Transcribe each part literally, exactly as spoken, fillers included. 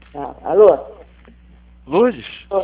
Ah, alô? Lourdes? Ô,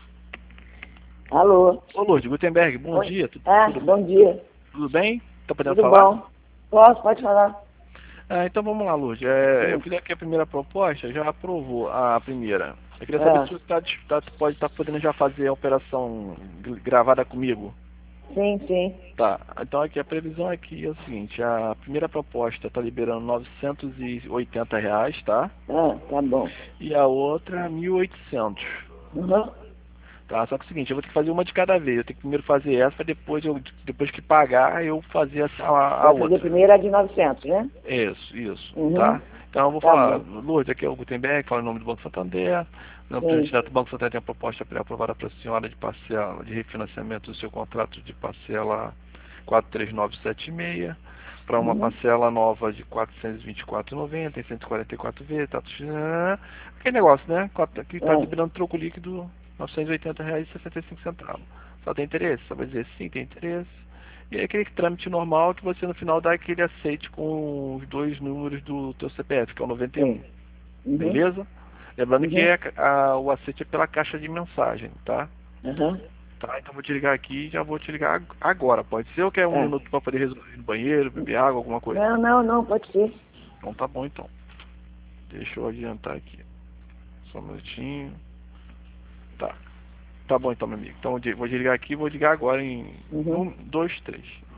alô? Ô Lourdes, Gutenberg, bom Oi. dia. Tudo, Ah, tudo, bom tudo, dia. tudo bem? Tá podendo Tudo falar? bom? Posso? Pode falar. Ah, então vamos lá, Lourdes. É, eu Hum. fiz aqui a primeira proposta, já aprovou a primeira. Eu queria saber se Ah, você tá, tá, pode estar podendo já fazer a operação gr- gravada comigo. sim, sim. Tá, então aqui a previsão aqui é o seguinte, a primeira proposta está liberando novecentos e oitenta reais, tá? Ah, tá bom. E a outra mil e oitocentos. Uhum. Tá, só que é o seguinte, eu vou ter que fazer uma de cada vez. Eu tenho que primeiro fazer essa, para depois, eu, depois que pagar, eu fazer essa, a, a Vai fazer outra. primeiro a de novecentos, né? Isso, isso, Uhum. tá? Então eu vou Tá falar, bom. Lourdes, aqui é o Gutenberg, fala em nome do Banco Santander. O Sim. candidato do Banco Santander tem a proposta pré-aprovada para a senhora de parcela, de refinanciamento do seu contrato de parcela quatro três nove sete seis, para uma Uhum. parcela nova de quatrocentos e vinte e quatro reais e noventa centavos, em cento e quarenta e quatro vezes, tá, aquele negócio, né? Aqui está Ah, liberando troco líquido novecentos e oitenta reais e sessenta e cinco centavos. Só tem interesse? Só vai dizer sim, tem interesse. E é aquele trâmite normal que você no final dá aquele aceite com os dois números do teu C P F, que é o noventa e um. sim. Uhum. Beleza? Lembrando que Uhum. é a- o aceite é pela caixa de mensagem, tá? Uhum. Tá, então vou te ligar aqui e já vou te ligar ag- agora. Pode ser ou quer um Tá. minuto para poder resolver ir no banheiro, beber água, alguma coisa? Não, não, não, pode ser. Então tá bom então. Deixa eu adiantar aqui. Só um minutinho. Tá. Tá bom então, meu amigo. Então eu vou desligar aqui e vou ligar agora em Uhum. um, dois, três.